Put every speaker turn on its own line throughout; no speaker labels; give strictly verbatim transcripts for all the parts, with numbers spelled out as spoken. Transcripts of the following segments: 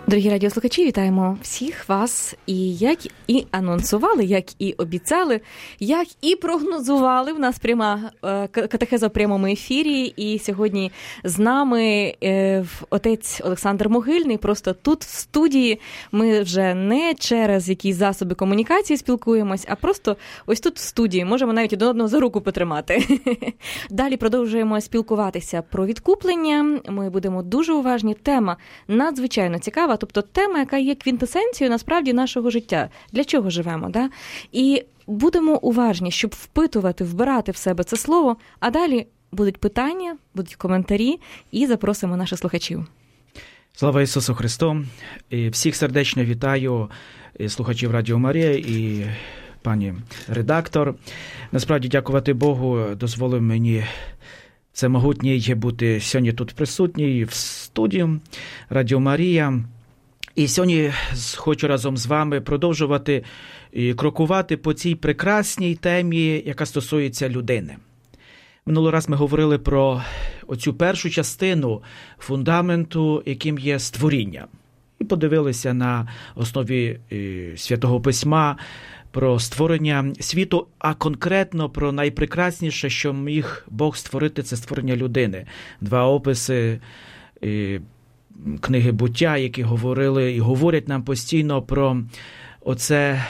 Дорогі радіослухачі, вітаємо всіх вас. І як і анонсували, як і обіцяли, як і прогнозували. В нас пряма катехеза в прямому ефірі. І сьогодні з нами отець Олександр Могильний. Просто тут, в студії, ми вже не через якісь засоби комунікації спілкуємось, а просто ось тут в студії. Можемо навіть один одного за руку потримати. Далі продовжуємо спілкуватися про відкуплення. Ми будемо дуже уважні. Тема надзвичайно цікава. Тобто тема, яка є квінтесенцією, насправді, нашого життя. Для чого живемо, да? І будемо уважні, щоб впитувати, вбирати в себе це слово, а далі будуть питання, будуть коментарі, і запросимо наших слухачів.
Слава Ісусу Христу! І всіх сердечно вітаю слухачів Радіо Марія і пані редактор. Насправді, дякувати Богу, дозволив мені це могутній бути сьогодні тут присутній в студії Радіо Марія. І сьогодні хочу разом з вами продовжувати і крокувати по цій прекрасній темі, яка стосується людини. Минулий раз ми говорили про оцю першу частину фундаменту, яким є створіння. І подивилися на основі Святого Письма про створення світу, а конкретно про найпрекрасніше, що міг Бог створити, це створення людини. Два описи книги «Буття», які говорили і говорять нам постійно про оце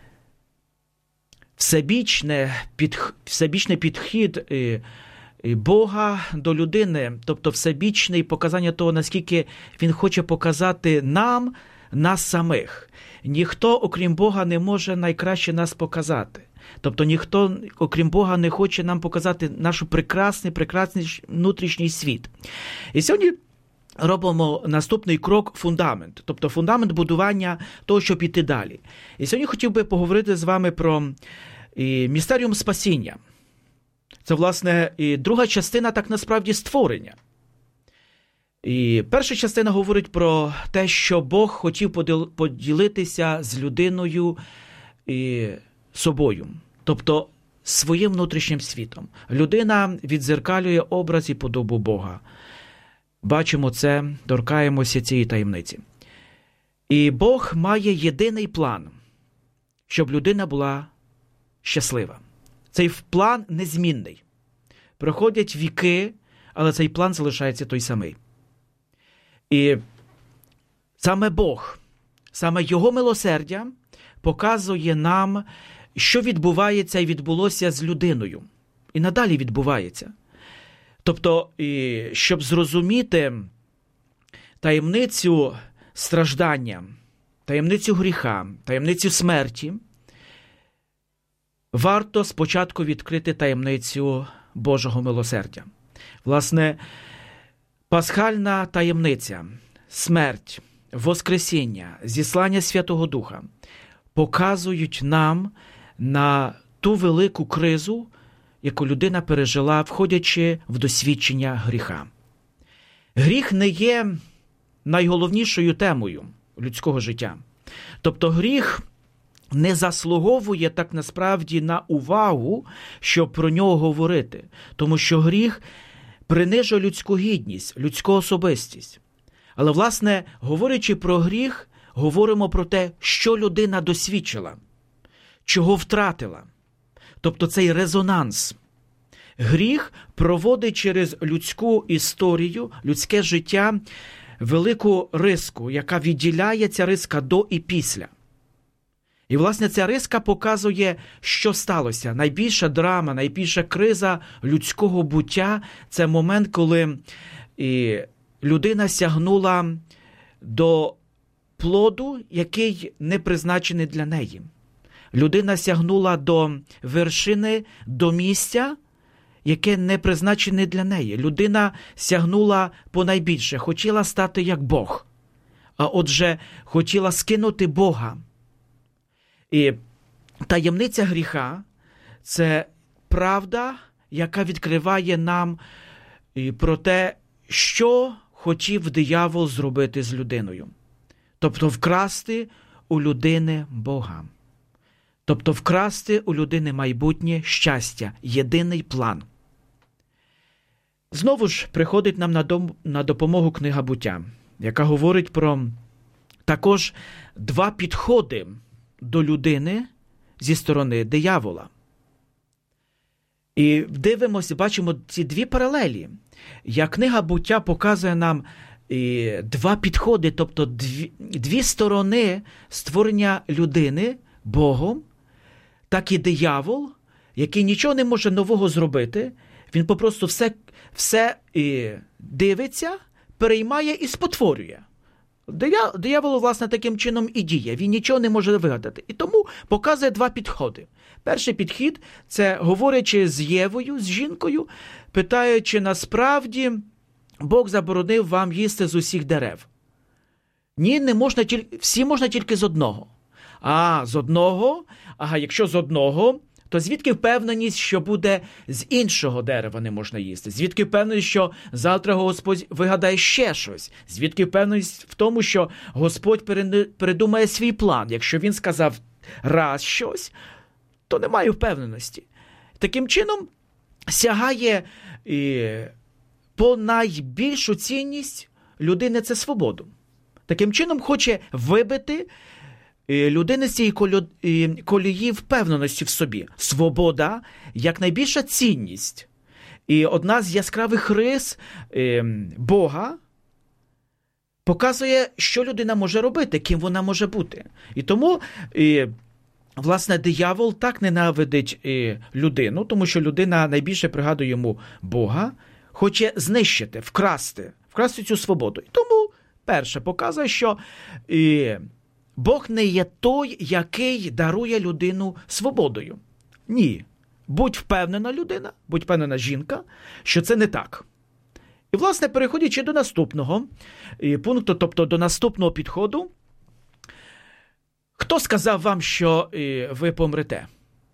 всебічне, під, всебічний підхід Бога до людини, тобто всебічне показання того, наскільки Він хоче показати нам, нас самих. Ніхто, окрім Бога, не може найкраще нас показати. Тобто ніхто, окрім Бога, не хоче нам показати наш прекрасний, прекрасний внутрішній світ. І сьогодні робимо наступний крок – фундамент. Тобто фундамент будування того, щоб іти далі. І сьогодні хотів би поговорити з вами про і, містеріум спасіння. Це, власне, і друга частина, так насправді, створення. І перша частина говорить про те, що Бог хотів поділитися з людиною і собою. Тобто своїм внутрішнім світом. Людина віддзеркалює образ і подобу Бога. Бачимо це, торкаємося цієї таємниці. І Бог має єдиний план, щоб людина була щаслива. Цей план незмінний. Проходять віки, але цей план залишається той самий. І саме Бог, саме Його милосердя показує нам, що відбувається і відбулося з людиною. І надалі відбувається. Тобто, щоб зрозуміти таємницю страждання, таємницю гріха, таємницю смерті, варто спочатку відкрити таємницю Божого милосердя. Власне, пасхальна таємниця, смерть, воскресіння, зіслання Святого Духа показують нам на ту велику кризу, яку людина пережила, входячи в досвідчення гріха. Гріх не є найголовнішою темою людського життя. Тобто гріх не заслуговує так насправді на увагу, щоб про нього говорити. Тому що гріх принижує людську гідність, людську особистість. Але, власне, говорячи про гріх, говоримо про те, що людина досвідчила, чого втратила. Тобто цей резонанс. Гріх проводить через людську історію, людське життя велику риску, яка відділяє ця риска до і після. І, власне, ця риска показує, що сталося. Найбільша драма, найбільша криза людського буття – це момент, коли і людина сягнула до плоду, який не призначений для неї. Людина сягнула до вершини, до місця, яке не призначене для неї. Людина сягнула по найбільше, хотіла стати як Бог, а отже, хотіла скинути Бога. І таємниця гріха – це правда, яка відкриває нам про те, що хотів диявол зробити з людиною. Тобто вкрасти у людини Бога. Тобто вкрасти у людини майбутнє щастя, єдиний план. Знову ж приходить нам на допомогу книга «Буття», яка говорить про також два підходи до людини зі сторони диявола. І дивимося, бачимо ці дві паралелі. Як книга «Буття» показує нам і, два підходи, тобто дві, дві сторони створення людини Богом, так і диявол, який нічого не може нового зробити, він попросту все, все і, дивиться, переймає і спотворює. Диявол, власне, таким чином і діє. Він нічого не може вигадати. І тому показує два підходи. Перший підхід – це говорячи з Євою, з жінкою, питаючи, насправді Бог заборонив вам їсти з усіх дерев. Ні, не можна, всі можна тільки з одного. А, з одного? Ага, якщо з одного, то звідки впевненість, що буде з іншого дерева не можна їсти? Звідки впевненість, що завтра Господь вигадає ще щось? Звідки впевненість в тому, що Господь передумає свій план? Якщо він сказав раз щось, то немає впевненості. Таким чином, сягає і, по найбільшу цінність людини – це свободу. Таким чином, хоче вибити людини з цієї колії впевненості в собі. Свобода – як найбільша цінність. І одна з яскравих рис Бога показує, що людина може робити, ким вона може бути. І тому, власне, диявол так ненавидить людину, тому що людина найбільше пригадує йому Бога, хоче знищити, вкрасти, вкрасти цю свободу. І тому, перше, показує, що Бог не є той, який дарує людину свободою. Ні. Будь впевнена людина, будь впевнена жінка, що це не так. І, власне, переходячи до наступного пункту, тобто до наступного підходу, хто сказав вам, що ви помрете?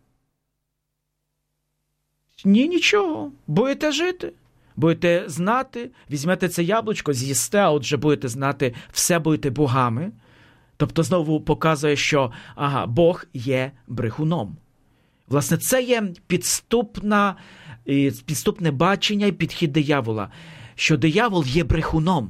Ні, нічого. Будете жити, будете знати, візьмете це яблучко, з'їсте, а отже будете знати, все будете богами. Тобто знову показує, що ага, Бог є брехуном. Власне, це є підступна, підступне бачення і підхід диявола, що диявол є брехуном,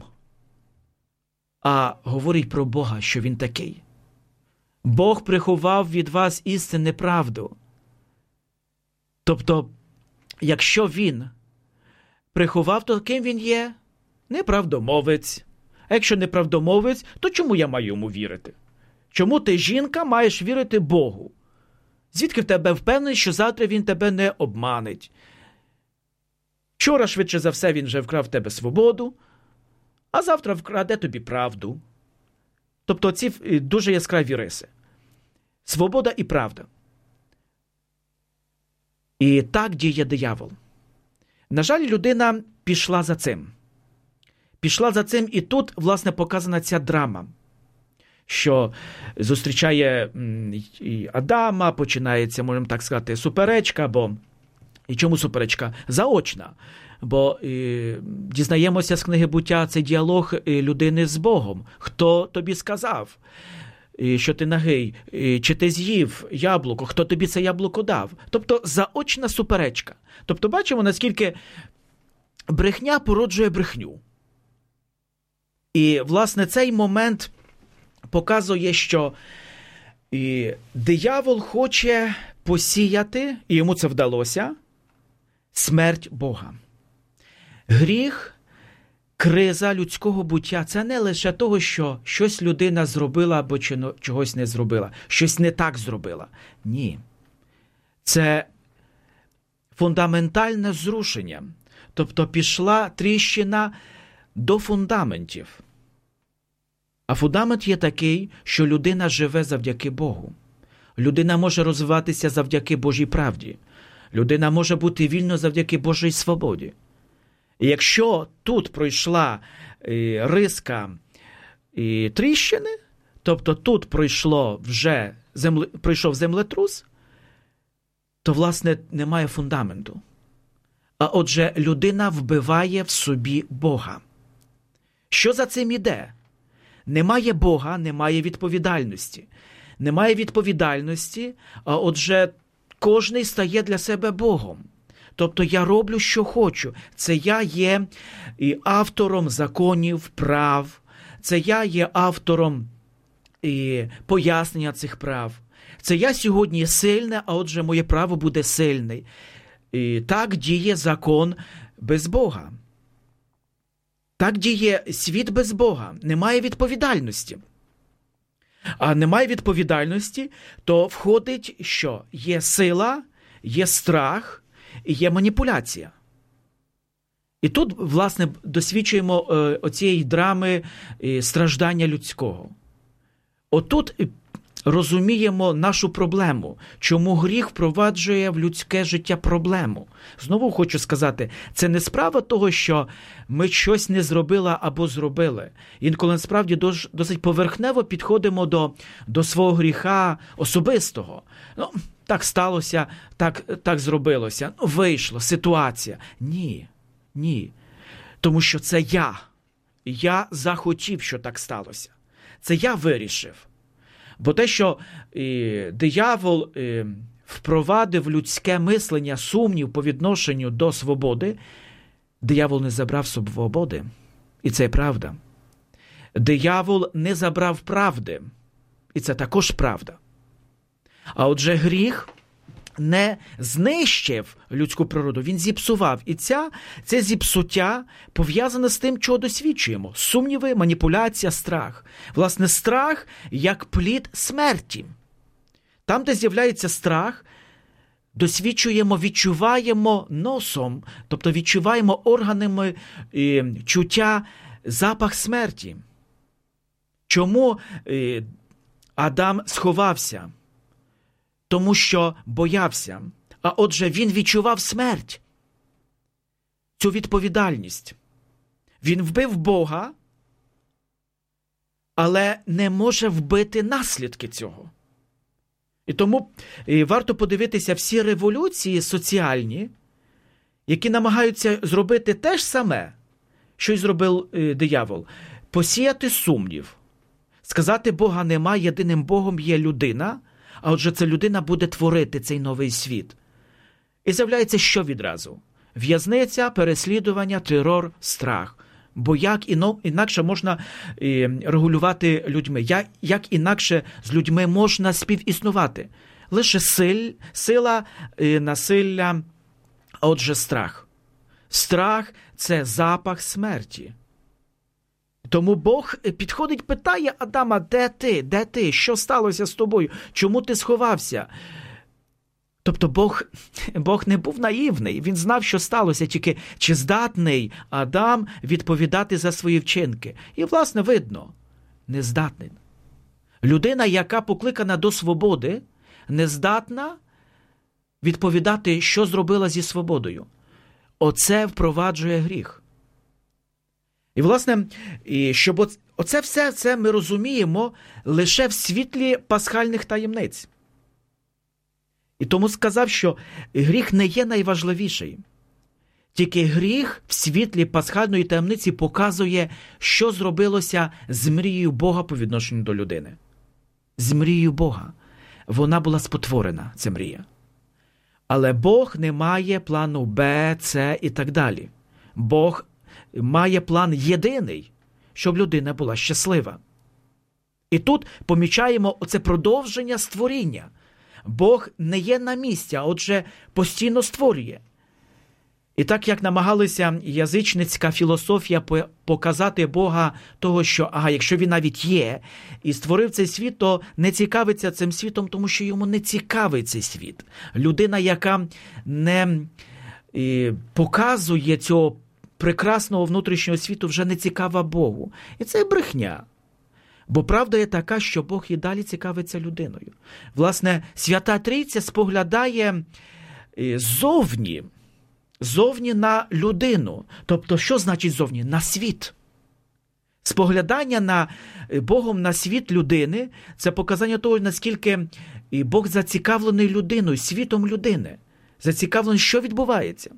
а говорить про Бога, що він такий. Бог приховав від вас істинну правду. Тобто, якщо він приховав, то ким він є? Неправдомовець. А якщо неправдомовець, то чому я маю йому вірити? Чому ти, жінка, маєш вірити Богу? Звідки в тебе впевненість, що завтра він тебе не обманить? Вчора, швидше за все, він вже вкрав в тебе свободу, а завтра вкраде тобі правду. Тобто ці дуже яскраві риси. Свобода і правда. І так діє диявол. На жаль, людина пішла за цим. Пішла за цим, і тут, власне, показана ця драма, що зустрічає і Адама, починається, можемо так сказати, суперечка, бо і чому суперечка? Заочна. Бо і, дізнаємося з книги «Буття» цей діалог людини з Богом. Хто тобі сказав, і, що ти нагий? І, чи ти з'їв яблуко? Хто тобі це яблуко дав? Тобто заочна суперечка. Тобто бачимо, наскільки брехня породжує брехню. І, власне, цей момент показує, що і, диявол хоче посіяти, і йому це вдалося, смерть Бога. Гріх, криза людського буття – це не лише того, що щось людина зробила або чогось не зробила, щось не так зробила. Ні. Це фундаментальне зрушення. Тобто пішла тріщина до фундаментів. А фундамент є такий, що людина живе завдяки Богу. Людина може розвиватися завдяки Божій правді. Людина може бути вільною завдяки Божій свободі. І якщо тут пройшла і, риска і, тріщини, тобто тут пройшло вже земле, пройшов землетрус, то, власне, немає фундаменту. А отже, людина вбиває в собі Бога. Що за цим іде? Немає Бога, немає відповідальності. Немає відповідальності, а отже, кожний стає для себе Богом. Тобто я роблю, що хочу. Це я є і автором законів, прав. Це я є автором і пояснення цих прав. Це я сьогодні сильне, а отже моє право буде сильне. І так діє закон без Бога. Так діє світ без Бога. Немає відповідальності. А немає відповідальності, то входить, що є сила, є страх і є маніпуляція. І тут, власне, досвідчуємо е, оцієї драми е, страждання людського. Отут розуміємо нашу проблему, чому гріх впроваджує в людське життя проблему. Знову хочу сказати, це не справа того, що ми щось не зробили або зробили. Інколи, насправді, досить поверхнево підходимо до, до свого гріха особистого. Ну, так сталося, так, так зробилося, ну, вийшло, ситуація. Ні, ні. Тому що це я. Я захотів, що так сталося. Це я вирішив. Бо те, що і, диявол і, впровадив людське мислення, сумнів по відношенню до свободи, диявол не забрав свободи. І це правда. Диявол не забрав правди. І це також правда. А отже, гріх не знищив людську природу, він зіпсував. І ця, це зіпсуття пов'язане з тим, чого досвідчуємо. Сумніви, маніпуляція, страх. Власне, страх як плід смерті. Там, де з'являється страх, досвідчуємо, відчуваємо носом, тобто відчуваємо органами і, чуття запах смерті. Чому і, Адам сховався? Тому що боявся. А отже, він відчував смерть. Цю відповідальність. Він вбив Бога, але не може вбити наслідки цього. І тому і варто подивитися всі революції соціальні, які намагаються зробити те ж саме, що й зробив е, диявол. Посіяти сумнів. Сказати, Бога нема, єдиним Богом є людина, а отже, ця людина буде творити цей новий світ. І з'являється що відразу? В'язниця, переслідування, терор, страх. Бо як інакше можна і, регулювати людьми? Як, як інакше з людьми можна співіснувати? Лише силь, сила, і, насилля, а отже страх. Страх – це запах смерті. Тому Бог підходить, питає Адама, де ти, де ти, що сталося з тобою, чому ти сховався? Тобто Бог, Бог не був наївний, він знав, що сталося, тільки чи здатний Адам відповідати за свої вчинки. І, власне, видно, не здатний. Людина, яка покликана до свободи, не здатна відповідати, що зробила зі свободою. Оце впроваджує гріх. І, власне, щоб оце все це ми розуміємо лише в світлі пасхальних таємниць. І тому сказав, що гріх не є найважливіший. Тільки гріх в світлі пасхальної таємниці показує, що зробилося з мрією Бога по відношенню до людини. З мрією Бога. Вона була спотворена, ця мрія. Але Бог не має плану Б, С і так далі. Бог має план єдиний, щоб людина була щаслива. І тут помічаємо оце продовження створіння. Бог не є на місці, а отже постійно створює. І так, як намагалися язичницька філософія показати Бога того, що, ага, якщо він навіть є, і створив цей світ, то не цікавиться цим світом, тому що йому не цікавий цей світ. Людина, яка не і, показує цього прекрасного внутрішнього світу, вже не цікава Богу. І це брехня. Бо правда є така, що Бог і далі цікавиться людиною. Власне, Свята Трійця споглядає зовні, зовні на людину. Тобто, що значить зовні? На світ. Споглядання на Богом на світ людини – це показання того, наскільки Бог зацікавлений людиною, світом людини. Зацікавлений, що відбувається.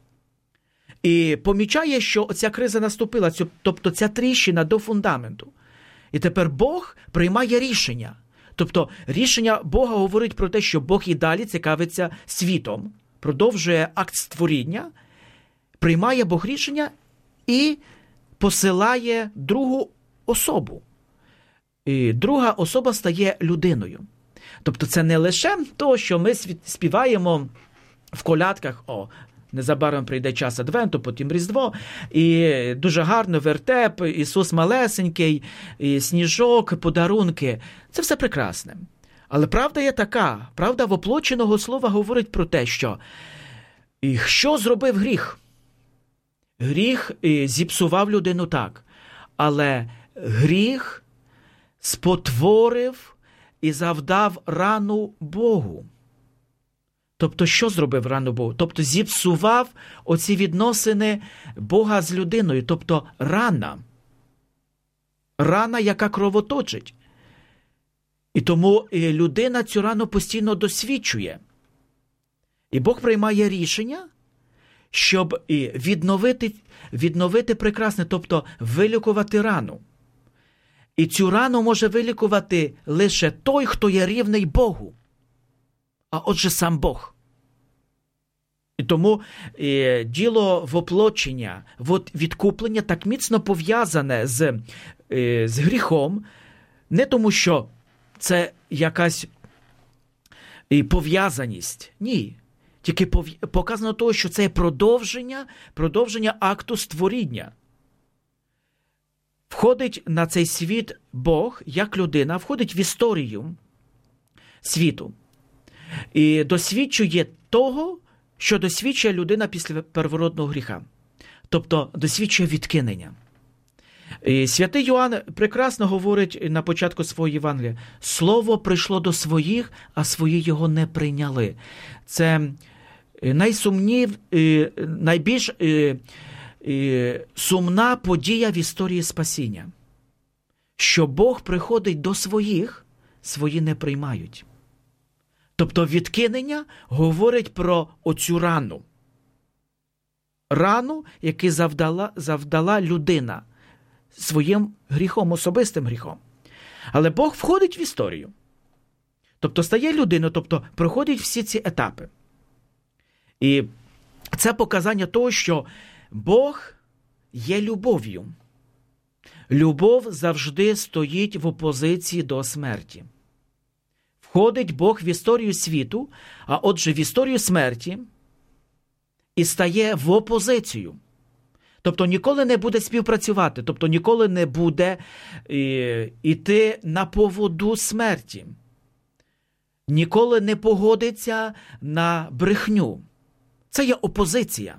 І помічає, що ця криза наступила, тобто ця тріщина до фундаменту. І тепер Бог приймає рішення. Тобто рішення Бога говорить про те, що Бог і далі цікавиться світом, продовжує акт створіння, приймає Бог рішення і посилає другу особу. і друга особа стає людиною. Тобто це не лише то, що ми співаємо в колядках, о, незабаром прийде час Адвенту, потім Різдво, і дуже гарно вертеп, Ісус малесенький, і сніжок, подарунки. Це все прекрасне. Але правда є така, правда воплоченого слова говорить про те, що і що зробив гріх? Гріх зіпсував людину так, але гріх спотворив і завдав рану Богу. Тобто, що зробив рану Богу? Тобто, зіпсував оці відносини Бога з людиною. Тобто, рана. Рана, яка кровоточить. І тому людина цю рану постійно досвідчує. І Бог приймає рішення, щоб відновити, відновити прекрасне, тобто вилікувати рану. І цю рану може вилікувати лише той, хто є рівний Богу. А отже сам Бог. І тому е, діло воплочення, відкуплення так міцно пов'язане з, е, з гріхом, не тому, що це якась е, пов'язаність. Ні. Тільки показано того, що це продовження, продовження акту створіння. Входить на цей світ Бог, як людина, входить в історію світу. І досвідчує того, що досвідчує людина після первородного гріха. Тобто досвідчує відкинення. І святий Йоанн прекрасно говорить на початку свого Євангелія: «Слово прийшло до своїх, а свої його не прийняли». Це найсумнів, найбільш сумна подія в історії спасіння. Що Бог приходить до своїх, свої не приймають. Тобто відкинення говорить про оцю рану. Рану, яку завдала, завдала людина своїм гріхом, особистим гріхом. Але Бог входить в історію. Тобто стає людиною, тобто проходить всі ці етапи. І це показання того, що Бог є любов'ю. Любов завжди стоїть в опозиції до смерті. Входить Бог в історію світу, а отже в історію смерті, і стає в опозицію. Тобто ніколи не буде співпрацювати, тобто ніколи не буде і, іти на поводу смерті. Ніколи не погодиться на брехню. Це є опозиція.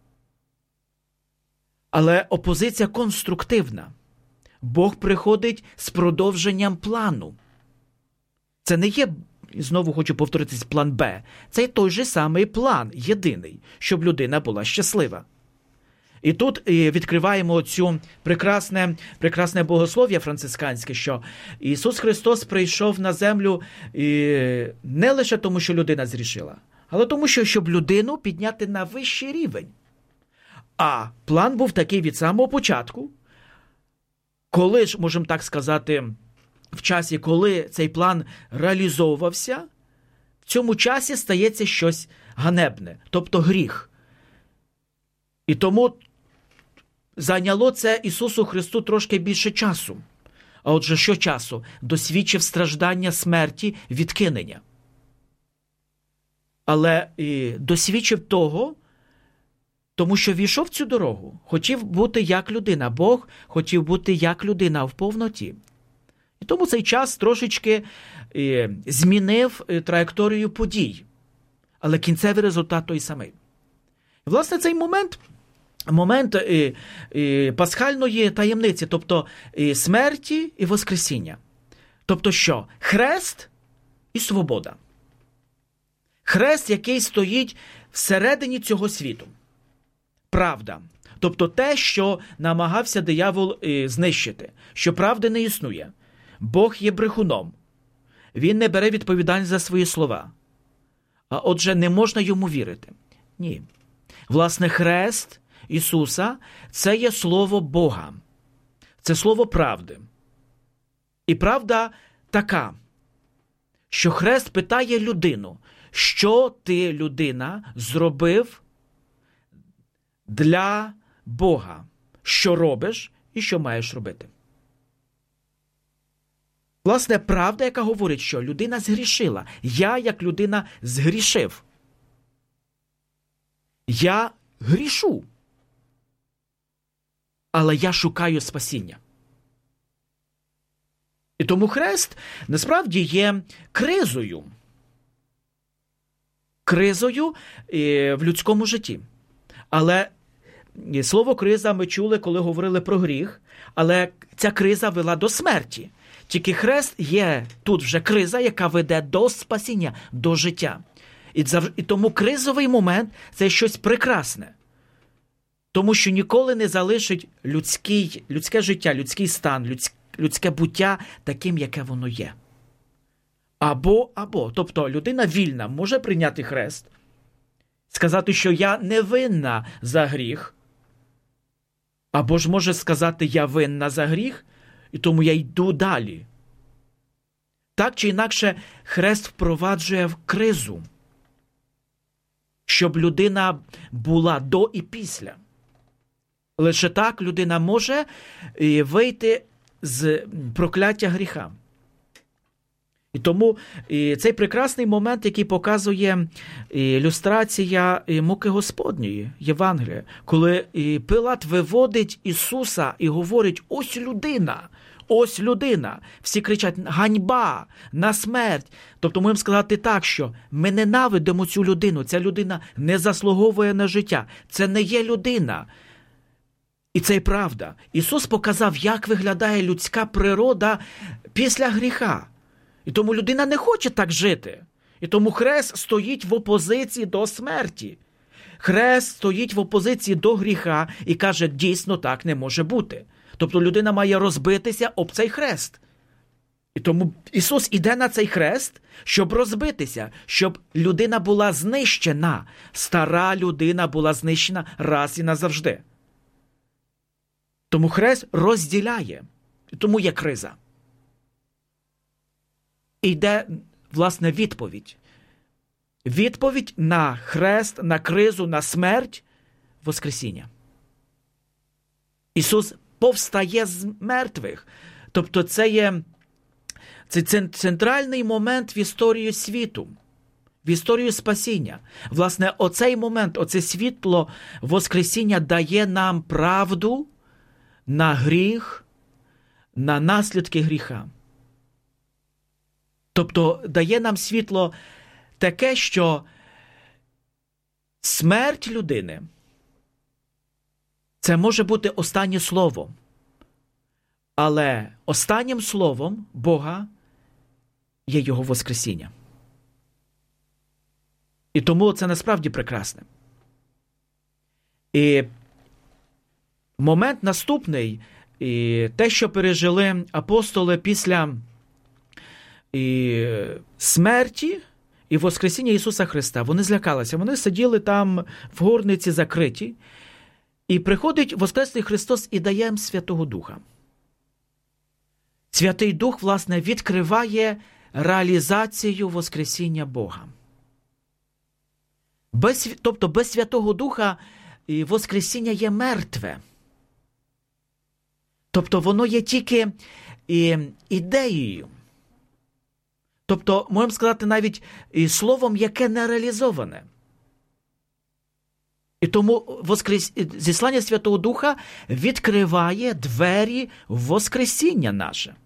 Але опозиція конструктивна. Бог приходить з продовженням плану. Це не є, знову хочу повторитись, план Б. Це є той же самий план, єдиний, щоб людина була щаслива. І тут відкриваємо цю прекрасне, прекрасне богослов'я францисканське, що Ісус Христос прийшов на землю не лише тому, що людина зрішила, але тому, що щоб людину підняти на вищий рівень. А план був такий від самого початку, коли ж, можемо так сказати, в часі, коли цей план реалізовувався, в цьому часі стається щось ганебне, тобто гріх. І тому зайняло це Ісусу Христу трошки більше часу. А отже, що часу? Досвідчив страждання, смерті, відкинення. Але і досвідчив того, тому що війшов в цю дорогу. Хотів бути як людина. Бог хотів бути як людина в повноті. І тому цей час трошечки і, змінив траєкторію подій. Але кінцевий результат той самий. І, власне, цей момент, момент і, і, пасхальної таємниці, тобто і смерті і воскресіння. Тобто що? Хрест і свобода. Хрест, який стоїть всередині цього світу. Правда. Тобто те, що намагався диявол і, знищити. Що правди не існує. Бог є брехуном. Він не бере відповідальність за свої слова. А отже, не можна йому вірити. Ні. Власне, хрест Ісуса – це є слово Бога. Це слово правди. І правда така, що хрест питає людину, що ти, людина, зробив для Бога, що робиш і що маєш робити. Власне, правда, яка говорить, що людина згрішила. Я, як людина, згрішив. Я грішу. Але я шукаю спасіння. І тому хрест, насправді, є кризою. Кризою в людському житті. Але слово криза ми чули, коли говорили про гріх, але ця криза вела до смерті. Тільки хрест є тут вже криза, яка веде до спасіння, до життя. І, завж... І тому кризовий момент – це щось прекрасне. Тому що ніколи не залишить людський, людське життя, людський стан, людське, людське буття таким, яке воно є. Або, або. Тобто людина вільна може прийняти хрест, сказати, що я не винна за гріх, або ж може сказати, я винна за гріх, і тому я йду далі. Так чи інакше, хрест впроваджує в кризу, щоб людина була до і після. Лише так людина може вийти з прокляття гріха. І тому і цей прекрасний момент, який показує ілюстрація муки Господньої, Євангелія, коли Пилат виводить Ісуса і говорить, ось людина, ось людина. Всі кричать, ганьба, на смерть. Тобто можемо сказати так, що ми ненавидимо цю людину, ця людина не заслуговує на життя, це не є людина. І це й правда. Ісус показав, як виглядає людська природа після гріха. І тому людина не хоче так жити. І тому хрест стоїть в опозиції до смерті. Хрест стоїть в опозиції до гріха і каже, дійсно так не може бути. Тобто людина має розбитися об цей хрест. І тому Ісус іде на цей хрест, щоб розбитися, щоб людина була знищена. Стара людина була знищена раз і назавжди. Тому хрест розділяє. І тому є криза. І йде, власне, відповідь. Відповідь на хрест, на кризу, на смерть – воскресіння. Ісус повстає з мертвих. Тобто це є це центральний момент в історії світу, в історії спасіння. Власне, оцей момент, оце світло воскресіння дає нам правду на гріх, на наслідки гріха. Тобто дає нам світло таке, що смерть людини – це може бути останнє слово. Але останнім словом Бога є Його воскресіння. І тому це насправді прекрасне. І момент наступний, і те, що пережили апостоли після і смерті і воскресіння Ісуса Христа. Вони злякалися. Вони сиділи там в горниці закриті. І приходить Воскресний Христос і дає їм Святого Духа. Святий Дух, власне, відкриває реалізацію воскресіння Бога. Без, тобто без Святого Духа воскресіння є мертве. Тобто воно є тільки і, ідеєю. Тобто, можемо сказати, навіть і словом, яке не реалізоване. І тому воскрес... зіслання Святого Духа відкриває двері в воскресіння наше.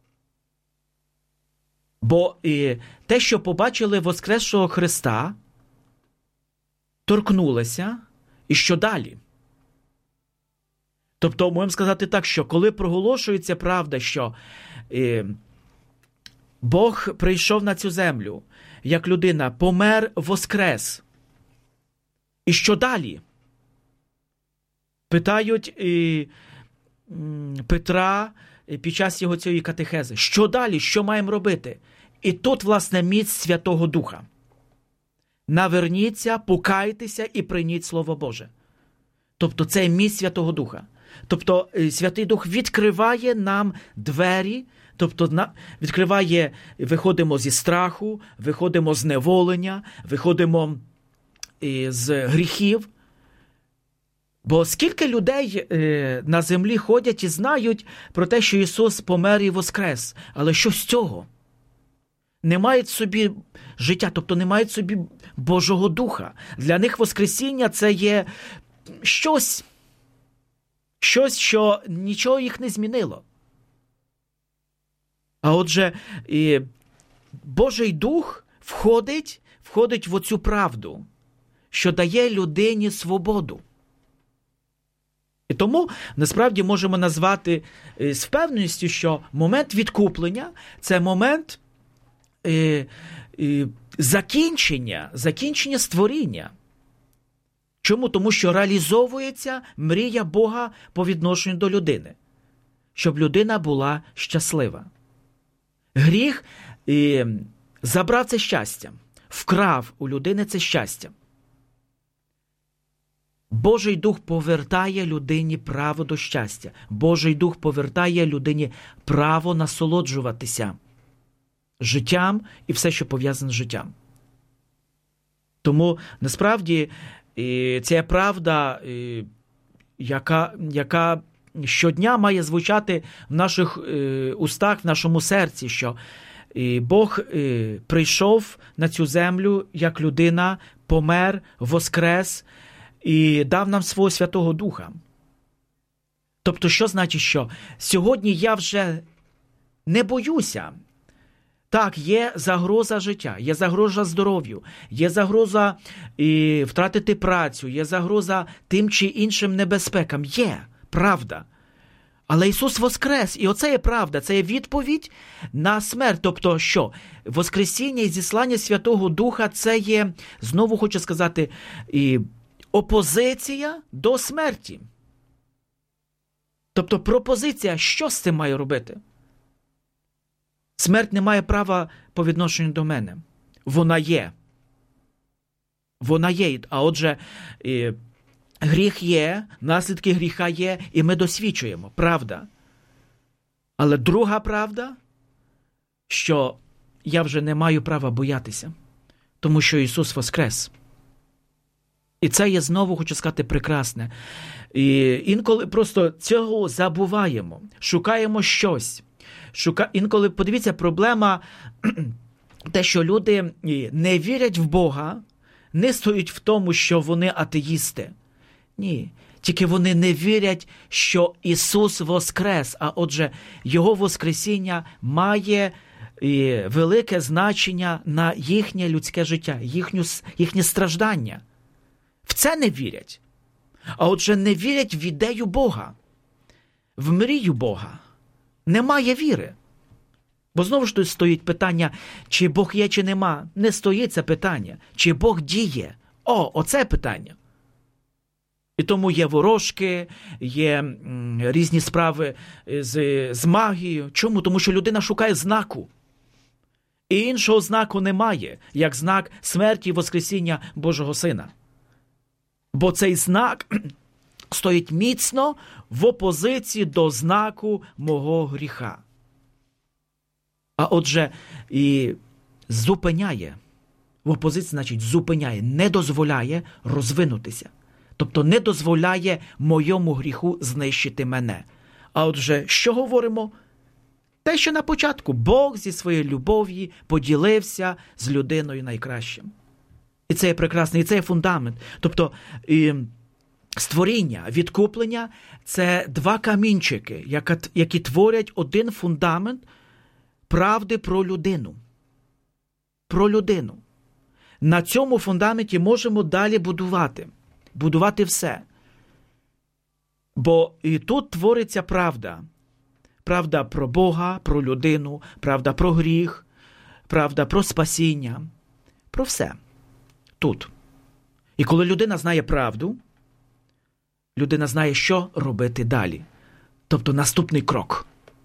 Бо і те, що побачили воскресшого Христа, торкнулося, і що далі? Тобто, можемо сказати так, що коли проголошується правда, що і, Бог прийшов на цю землю, як людина, помер, воскрес. І що далі? Питають і, Петра під час його цієї катехези. Що далі? Що маємо робити? І тут, власне, міць Святого Духа. Наверніться, покайтеся і прийміть Слово Боже. Тобто це міць Святого Духа. Тобто Святий Дух відкриває нам двері, тобто відкриває, виходимо зі страху, виходимо з неволення, виходимо з гріхів. Бо скільки людей е, на землі ходять і знають про те, що Ісус помер і воскрес, але що з цього? Не мають собі життя, тобто не мають собі Божого Духа. Для них воскресіння – це є щось, щось, що нічого їх не змінило. А отже, і Божий Дух входить, входить в оцю правду, що дає людині свободу. І тому, насправді, можемо назвати з впевненістю, що момент відкуплення – це момент е, е, закінчення, закінчення створіння. Чому? Тому що реалізовується мрія Бога по відношенню до людини, щоб людина була щаслива. Гріх е, забрав це щастя, вкрав у людини це щастя. Божий Дух повертає людині право до щастя. Божий Дух повертає людині право насолоджуватися життям і все, що пов'язане з життям. Тому, насправді, ця правда, яка, яка щодня має звучати в наших устах, в нашому серці, що Бог прийшов на цю землю як людина, помер, воскрес і дав нам свого Святого Духа. Тобто, що значить, що сьогодні я вже не боюся. Так, є загроза життя, є загроза здоров'ю, є загроза і, втратити працю, є загроза тим чи іншим небезпекам. Є, правда. Але Ісус воскрес, і оце є правда, це є відповідь на смерть. Тобто, що? Воскресіння і зіслання Святого Духа – це є, знову хочу сказати, і опозиція до смерті. Тобто пропозиція, що з цим маю робити? Смерть не має права по відношенню до мене. Вона є. Вона є. А отже, і гріх є, наслідки гріха є, і ми досвідчуємо. Правда. Але друга правда, що я вже не маю права боятися, тому що Ісус воскрес. І це є, знову хочу сказати, прекрасне. І інколи просто цього забуваємо. Шукаємо щось. Шука... Інколи, подивіться, проблема те, що люди не вірять в Бога, не стоїть в тому, що вони атеїсти. Ні. Тільки вони не вірять, що Ісус воскрес, а отже, Його воскресіння має і, велике значення на їхнє людське життя, їхню, їхнє страждання. В це не вірять. А отже, не вірять в ідею Бога, в мрію Бога. Немає віри. Бо знову ж тут стоїть питання, чи Бог є, чи нема. Не стоїть це питання. Чи Бог діє? О, оце питання. І тому є ворожки, є м, різні справи з, з магією. Чому? Тому що людина шукає знаку. І іншого знаку немає, як знак смерті і воскресіння Божого Сина. Бо цей знак стоїть міцно в опозиції до знаку мого гріха. А отже, і зупиняє. В опозиції, значить, зупиняє, не дозволяє розвинутися. Тобто не дозволяє моєму гріху знищити мене. А отже, що говоримо? Те, що на початку Бог зі своєю любов'ю поділився з людиною найкращим. І це є прекрасний, і це є фундамент. Тобто, і створіння, відкуплення – це два камінчики, які творять один фундамент правди про людину. Про людину. На цьому фундаменті можемо далі будувати. Будувати все. Бо і тут твориться правда. Правда про Бога, про людину, правда про гріх, правда про спасіння. Про все. Тут. І коли людина знає правду, людина знає, що робити далі. Тобто наступний крок.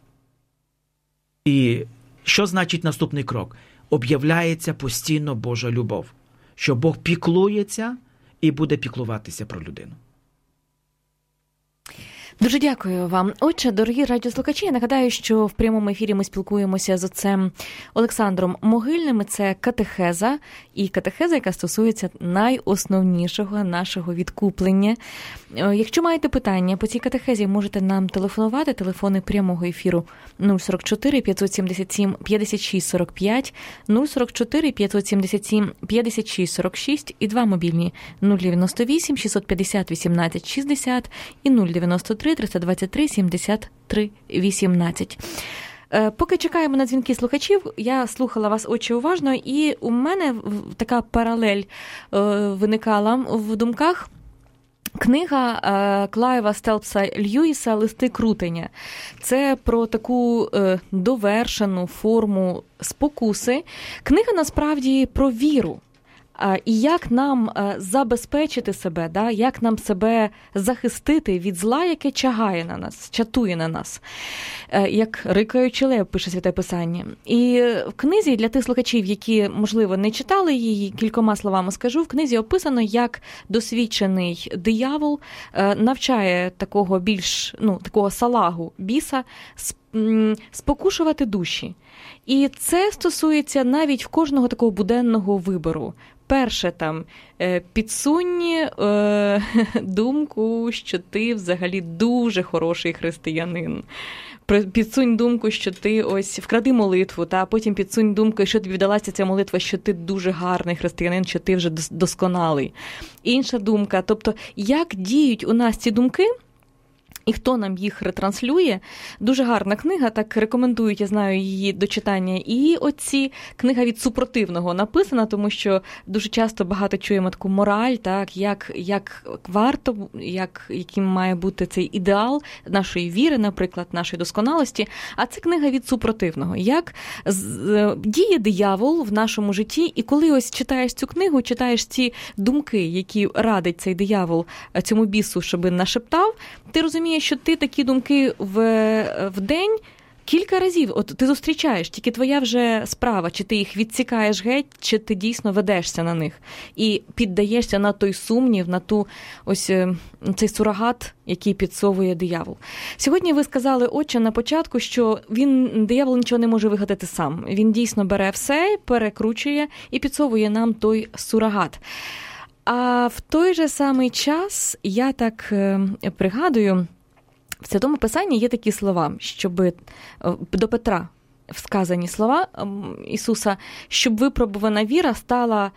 І що значить наступний крок? Об'являється постійно Божа любов. Що Бог піклується і буде піклуватися про людину.
Дуже дякую вам. Отже, дорогі радіослухачі, я нагадаю, що в прямому ефірі ми спілкуємося з отцем Олександром Могильним. Це катехеза, і катехеза, яка стосується найосновнішого нашого відкуплення. Якщо маєте питання по цій катехезі, можете нам телефонувати. Телефони прямого ефіру нуль сорок чотири п'ятсот сімдесят сім п'ятдесят шість сорок п'ять, нуль сорок чотири п'ятсот сімдесят сім п'ятдесят шість сорок шість і два мобільні нуль дев'яносто вісім шістсот п'ятдесят вісімнадцять шістдесят і нуль дев'яносто три триста двадцять три сімдесят три вісімнадцять. Поки чекаємо на дзвінки слухачів, я слухала вас, отче, уважно, і у мене така паралель виникала в думках. Книга Клайва Стелпса Льюіса «Листи крутення». Це про таку довершену форму спокуси. Книга, насправді, про віру. І як нам забезпечити себе, да? Як нам себе захистити від зла, яке чагає на нас, чатує на нас. Як рикаючий лев, пише Святе Писання. І в книзі, для тих слухачів, які, можливо, не читали її, кількома словами скажу, в книзі описано, як досвідчений диявол навчає такого більш, ну, такого салагу, біса, спокушувати душі. І це стосується навіть в кожного такого буденного вибору. Перше, там, підсунь е, думку, що ти взагалі дуже хороший християнин. Підсунь думку, що ти ось вкради молитву, та потім підсунь думку, що тобі вдалася ця молитва, що ти дуже гарний християнин, що ти вже досконалий. Інша думка, тобто, як діють у нас ці думки, і хто нам їх ретранслює. Дуже гарна книга, так рекомендують, я знаю, її до читання. І оці книга від супротивного написана, тому що дуже часто багато чуємо таку мораль, так, як, як варто, як, яким має бути цей ідеал нашої віри, наприклад, нашої досконалості. А це книга від супротивного. Як діє диявол в нашому житті, і коли ось читаєш цю книгу, читаєш ці думки, які радить цей диявол цьому бісу, щоби нашептав, ти розумієш, що ти такі думки в, в день кілька разів, от ти зустрічаєш, тільки твоя вже справа, чи ти їх відсікаєш геть, чи ти дійсно ведешся на них і піддаєшся на той сумнів, на ту ось цей сурогат, який підсовує диявол. Сьогодні ви сказали, отче, на початку, що він, диявол нічого не може вигадати сам. Він дійсно бере все, перекручує і підсовує нам той сурогат. А в той же самий час я так пригадую, в Святому Писанні є такі слова, щоб до Петра сказані слова Ісуса, щоб випробувана віра стала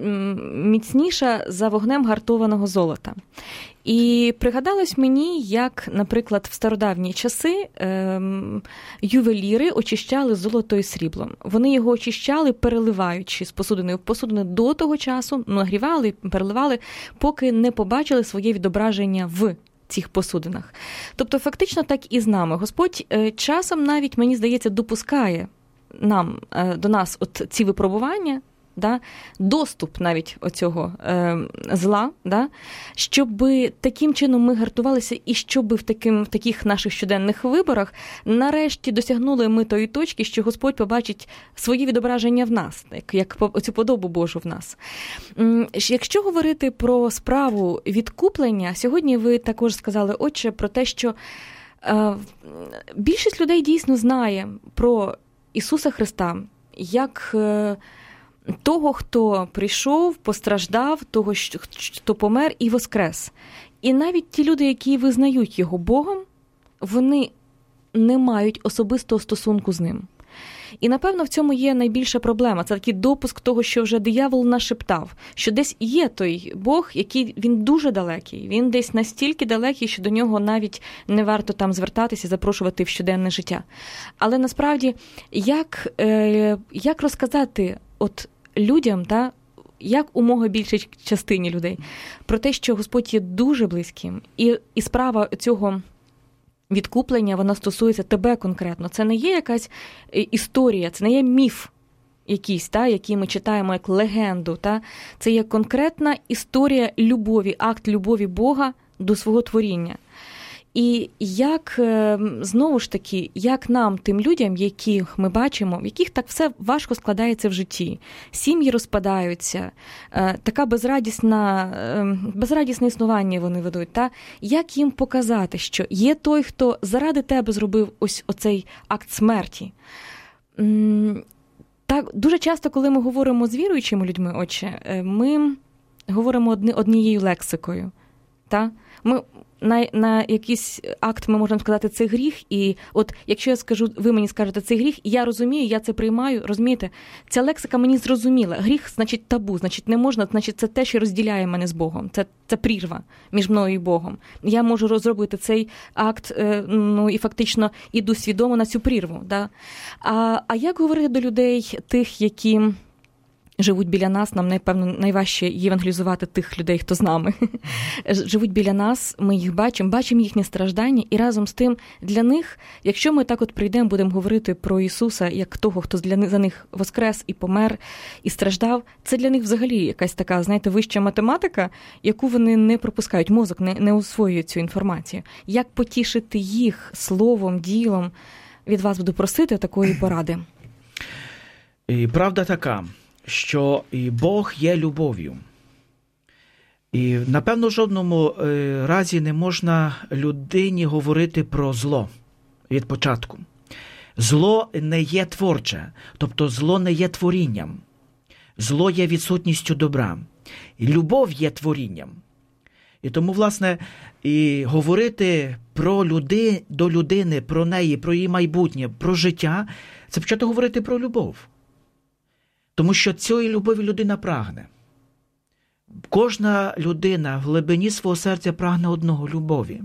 міцніша за вогнем гартованого золота. І пригадалось мені, як, наприклад, в стародавні часи ем, ювеліри очищали золото і срібло. Вони його очищали, переливаючи з посудини в посудину до того часу, нагрівали, переливали, поки не побачили своє відображення в цих посудинах. Тобто, фактично, так і з нами. Господь часом навіть, мені здається, допускає нам, до нас от ці випробування, да, доступ навіть оцього е, зла, да, щоб таким чином ми гартувалися і щоб в, таким, в таких наших щоденних виборах нарешті досягнули ми тої точки, що Господь побачить своє відображення в нас, як, як оцю подобу Божу в нас. Якщо говорити про справу відкуплення, сьогодні ви також сказали, отче, про те, що е, більшість людей дійсно знає про Ісуса Христа, як е, того, хто прийшов, постраждав, того, хто помер і воскрес. І навіть ті люди, які визнають його Богом, вони не мають особистого стосунку з ним. І, напевно, в цьому є найбільша проблема. Це такий допуск того, що вже диявол нашептав, що десь є той Бог, який він дуже далекий. Він десь настільки далекий, що до нього навіть не варто там звертатися, запрошувати в щоденне життя. Але насправді, як, е, як розказати от людям, та, як умога більшій частині людей, про те, що Господь є дуже близьким, і, і справа цього відкуплення, вона стосується тебе конкретно. Це не є якась історія, це не є міф якийсь, та, який ми читаємо як легенду. Та. Це є конкретна історія любові, акт любові Бога до свого творіння. І як, знову ж таки, як нам, тим людям, яких ми бачимо, в яких так все важко складається в житті, сім'ї розпадаються, така безрадісна, безрадісне існування вони ведуть, та? Як їм показати, що є той, хто заради тебе зробив ось оцей акт смерті? Так, дуже часто, коли ми говоримо з віруючими людьми, отче, ми говоримо одні, однією лексикою. Та? Ми на, на якийсь акт ми можемо сказати, це гріх, і от якщо я скажу, ви мені скажете, це гріх, і я розумію, я це приймаю, розумієте? Ця лексика мені зрозуміла. Гріх, значить, табу, значить, не можна, значить, це те, що розділяє мене з Богом. Це, це прірва між мною і Богом. Я можу розробити цей акт, ну, і фактично іду свідомо на цю прірву. Да? А, а як говорити до людей, тих, які живуть біля нас, нам, напевно, найважче євангелізувати тих людей, хто з нами. Живуть біля нас, ми їх бачимо, бачимо їхнє страждання, і разом з тим для них, якщо ми так от прийдемо, будемо говорити про Ісуса, як того, хто для, за них воскрес і помер, і страждав, це для них взагалі якась така, знаєте, вища математика, яку вони не пропускають, мозок не, не усвоює цю інформацію. Як потішити їх словом, ділом? Від вас буду просити такої поради.
І правда така, що і Бог є любов'ю. І, напевно, в жодному разі не можна людині говорити про зло від початку. Зло не є творче, тобто зло не є творінням. Зло є відсутністю добра. І любов є творінням. І тому, власне, і говорити про люди, до людини, про неї, про її майбутнє, про життя, це почати говорити про любов. Тому що цієї любові людина прагне. Кожна людина в глибині свого серця прагне одного – любові.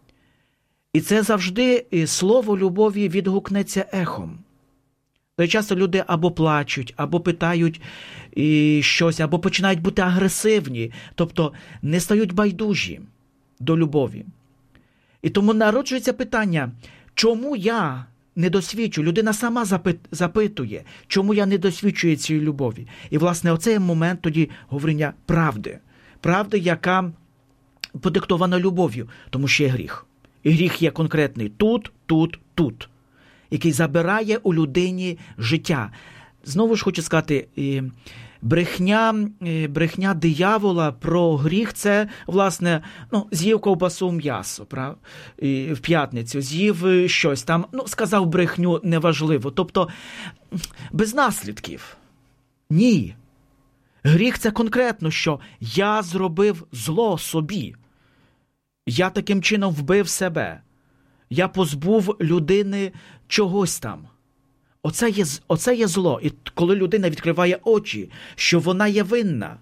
І це завжди слово любові відгукнеться ехом. Дуже часто люди або плачуть, або питають щось, або починають бути агресивні, тобто не стають байдужі до любові. І тому народжується питання, чому я не досвідчую? Людина сама запитує, чому я не досвідчую цієї любові. І, власне, оцей момент тоді говорення правди. Правди, яка подиктована любов'ю, тому що є гріх. І гріх є конкретний тут, тут, тут, який забирає у людині життя. Знову ж хочу сказати, брехня, брехня диявола про гріх – це, власне, ну, з'їв ковбасу, м'ясо, прав? І в п'ятницю, з'їв щось там, ну, сказав брехню, неважливо. Тобто, без наслідків. Ні. Гріх – це конкретно, що я зробив зло собі. Я таким чином вбив себе. Я позбув людини чогось там. Оце є, оце є зло. І коли людина відкриває очі, що вона є винна.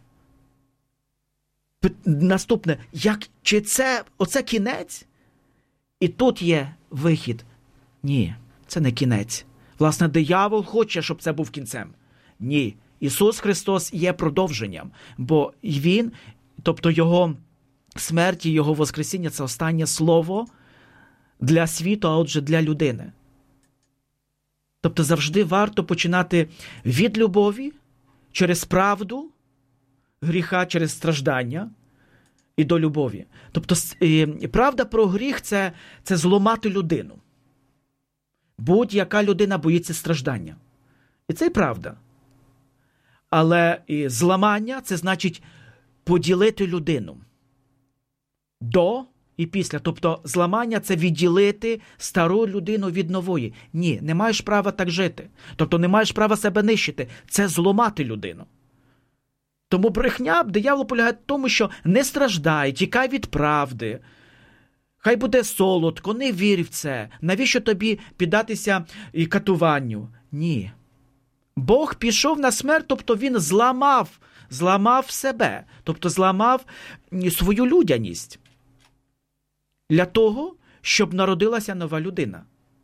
Наступне, як, чи це, оце кінець? І тут є вихід. Ні, це не кінець. Власне, диявол хоче, щоб це був кінцем. Ні. Ісус Христос є продовженням, бо Він, тобто Його смерть і Його воскресіння – це останнє слово для світу, а отже для людини. Тобто завжди варто починати від любові, через правду, гріха, через страждання і до любові. Тобто правда про гріх – це, це зламати людину. Будь-яка людина боїться страждання. І це і правда. Але і зламання – це значить поділити людину. До і після. Тобто зламання – це відділити стару людину від нової. Ні, не маєш права так жити. Тобто не маєш права себе нищити. Це зламати людину. Тому брехня, диявол полягає в тому, що не страждай, тікай від правди. Хай буде солодко, не вір в це. Навіщо тобі піддатися і катуванню? Ні. Бог пішов на смерть, тобто він зламав, зламав себе. Тобто зламав свою людяність. Для того, щоб народилася нова людина.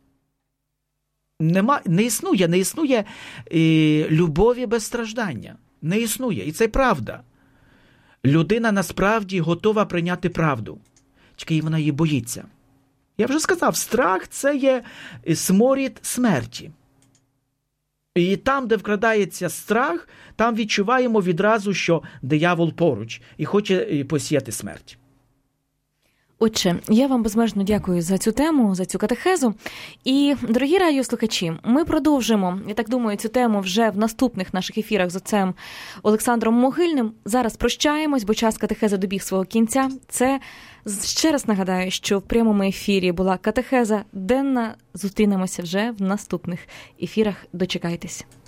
Нема, не існує, не існує і, любові без страждання. Не існує. І це правда. Людина насправді готова прийняти правду. Тільки вона її боїться. Я вже сказав, страх – це є сморід смерті. І там, де вкрадається страх, там відчуваємо відразу, що диявол поруч і хоче посіяти смерть.
Отже, я вам безмежно дякую за цю тему, за цю катехезу. І, дорогі радіослухачі, ми продовжимо, я так думаю, цю тему вже в наступних наших ефірах з отцем Олександром Могильним. Зараз прощаємось, бо час катехези добіг свого кінця. Це, ще раз нагадаю, що в прямому ефірі була катехеза денна. Зустрінемося вже в наступних ефірах. Дочекайтесь.